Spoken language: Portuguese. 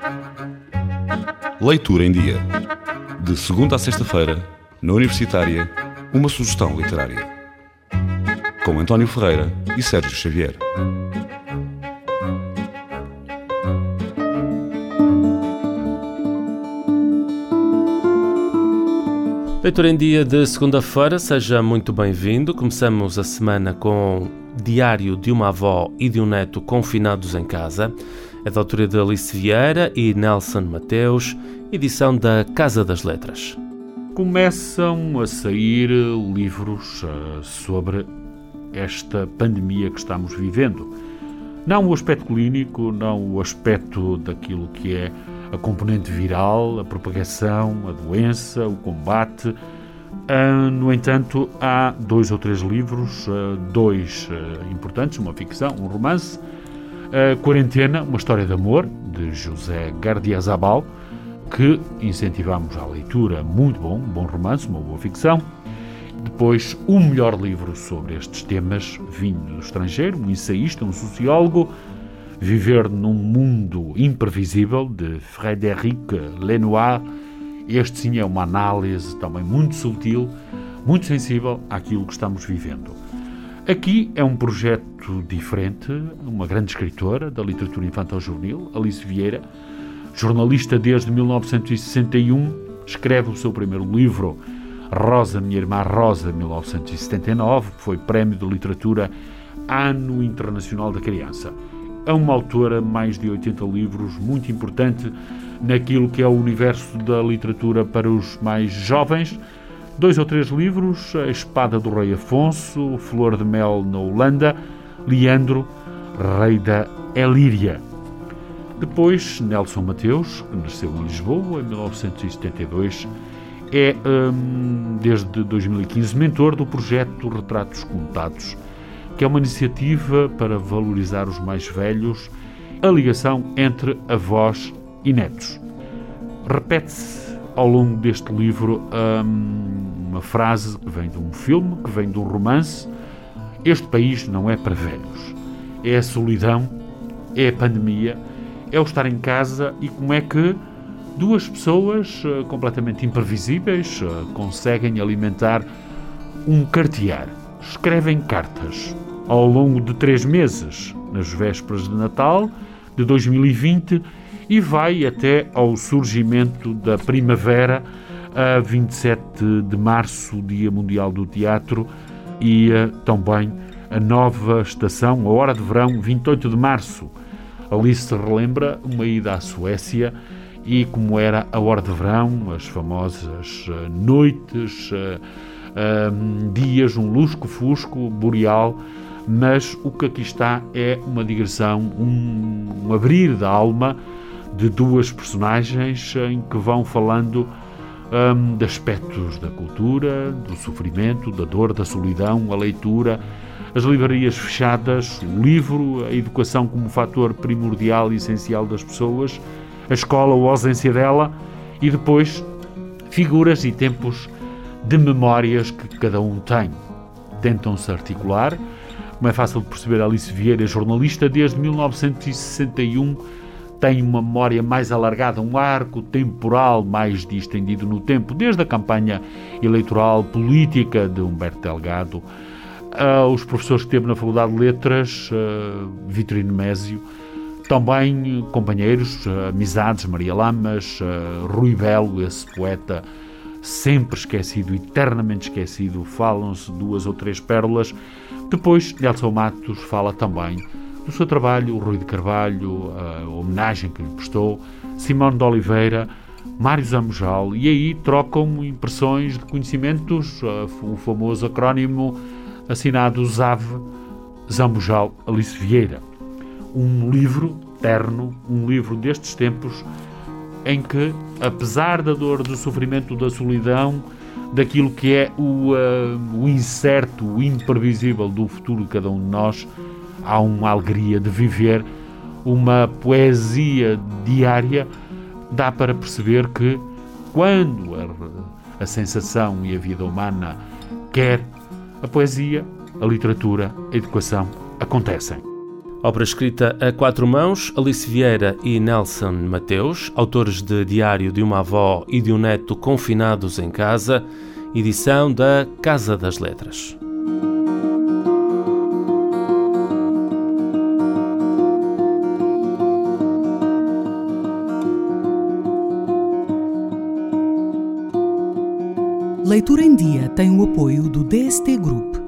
Leitura em Dia. De segunda a sexta-feira, na Universitária, uma sugestão literária. Com António Ferreira e Sérgio Xavier. Leitura em Dia de segunda-feira, seja muito bem-vindo. Começamos a semana com Diário de uma Avó e de um Neto confinados em casa. É da autoria de Alice Vieira e Nelson Mateus, edição da Casa das Letras. Começam a sair livros sobre esta pandemia que estamos vivendo. Não o aspecto clínico, não o aspecto daquilo que é a componente viral, a propagação, a doença, o combate. No entanto, há 2 ou 3 livros, 2 importantes, uma ficção, um romance. Quarentena, uma história de amor, de José Gardiazabal, que incentivamos à leitura. Muito bom, um bom romance, uma boa ficção. Depois, o melhor livro sobre estes temas, vindo do estrangeiro, um ensaísta, um sociólogo, Viver num Mundo Imprevisível, de Frédéric Lenoir. Este sim é uma análise também muito sutil, muito sensível àquilo que estamos vivendo. Aqui é um projeto diferente, uma grande escritora da literatura infantil-juvenil, Alice Vieira, jornalista desde 1961, escreve o seu primeiro livro, Rosa, Minha Irmã Rosa, 1979, que foi Prémio de Literatura Ano Internacional da Criança. É uma autora, mais de 80 livros, muito importante naquilo que é o universo da literatura para os mais jovens. 2 ou 3 livros, A Espada do Rei Afonso, Flor de Mel na Holanda, Leandro, Rei da Elíria. Depois, Nelson Mateus, que nasceu em Lisboa em 1972, é, desde 2015, mentor do projeto Retratos Contados, que é uma iniciativa para valorizar os mais velhos, a ligação entre avós e netos. Repete-se ao longo deste livro uma frase que vem de um filme, que vem de um romance: este país não é para velhos. É a solidão, é a pandemia, é o estar em casa e como é que 2 pessoas completamente imprevisíveis conseguem alimentar um cartear. Escrevem cartas ao longo de 3 meses, nas vésperas de Natal de 2020, e vai até ao surgimento da primavera, a 27 de março, Dia Mundial do Teatro, e também a nova estação, a Hora de Verão, 28 de março. Alice relembra uma ida à Suécia e como era a Hora de Verão, as famosas noites, dias, um lusco-fusco boreal, mas o que aqui está é uma digressão, um abrir da alma de 2 personagens em que vão falando de aspectos da cultura, do sofrimento, da dor, da solidão, a leitura, as livrarias fechadas, o livro, a educação como fator primordial e essencial das pessoas, a escola ou a ausência dela, e depois figuras e tempos de memórias que cada um tem. Tentam-se articular. Como é fácil de perceber, Alice Vieira, jornalista desde 1961, tem uma memória mais alargada, um arco temporal mais distendido no tempo, desde a campanha eleitoral política de Humberto Delgado, os professores que teve na Faculdade de Letras, Vitorino Mésio, também companheiros, amizades, Maria Lamas, Rui Belo, esse poeta sempre esquecido, eternamente esquecido, falam-se 2 ou 3 pérolas. Depois, Nelson Matos fala também do seu trabalho, o Rui de Carvalho, a homenagem que lhe prestou, Simão de Oliveira, Mário Zambojal, e aí trocam impressões de conhecimentos, o famoso acrónimo assinado ZAV, Zambojal Alice Vieira. Um livro terno, um livro destes tempos, em que, apesar da dor, do sofrimento, da solidão, daquilo que é o incerto, o imprevisível do futuro de cada um de nós, há uma alegria de viver, uma poesia diária. Dá para perceber que, quando a sensação e a vida humana quer, a poesia, a literatura, a educação acontecem. Obra escrita a 4 mãos, Alice Vieira e Nelson Mateus, autores de Diário de uma Avó e de um Neto confinados em casa, edição da Casa das Letras. Leitura em Dia tem o apoio do DST Group.